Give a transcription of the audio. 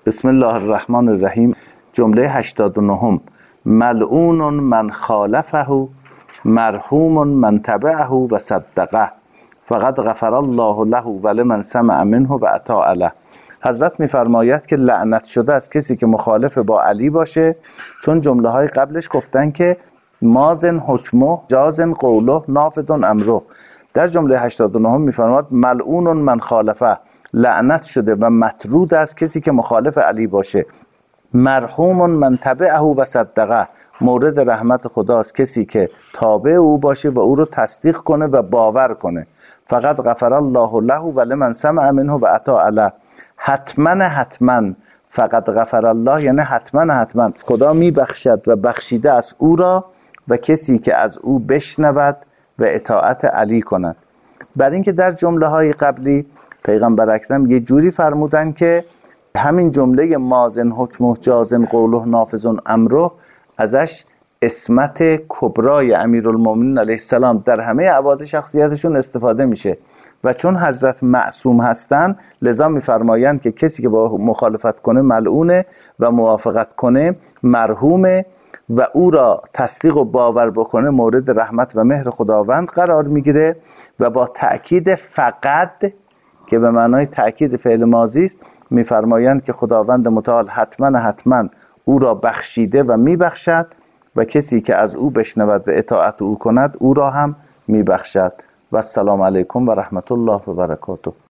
بسم الله الرحمن الرحیم. جمله 89. ملعون من خالفه مرحوم من تبعه و صدقه فقد غفر الله له ولمن سمع منه و اطاع له. حضرت میفرماید که لعنت شده از کسی که مخالف با علی باشه، چون جمله های قبلش گفتن که مازن حکمه جازن قوله نافذ امره. در جمله 89 میفرماید ملعون من خالفه، لعنت شده و مطرود از کسی که مخالف علی باشه. مرحوم من تبعه و صدقه، مورد رحمت خداست کسی که تابع او باشه و او رو تصدیق کنه و باور کنه. فقط غفر الله له ولمن سمع منه و اطاع له. حتما فقط غفر الله یعنی حتما خدا میبخشد و بخشیده از او را و کسی که از او بشنود و اطاعت علی کند. بر اینکه در جمله های قبلی پیغمبر اکرم یه جوری فرمودن که همین جمله مازن حکمه جازن قوله نافذ امره ازش اسمت کبرای امیرالمومنین علیه السلام در همه ابعاد شخصیتشون استفاده میشه و چون حضرت معصوم هستن لذا میفرمایند که کسی که با مخالفت کنه ملعونه و موافقت کنه مرحومه و او را تصدیق و باور بکنه مورد رحمت و مهر خداوند قرار میگیره. و با تأکید فقط که به معنای تأکید فعل ماضی است میفرمایند که خداوند متعال حتما او را بخشیده و میبخشد و کسی که از او بشنود و اطاعت او کند او را هم میبخشد. و السلام علیکم و رحمت الله و برکاته.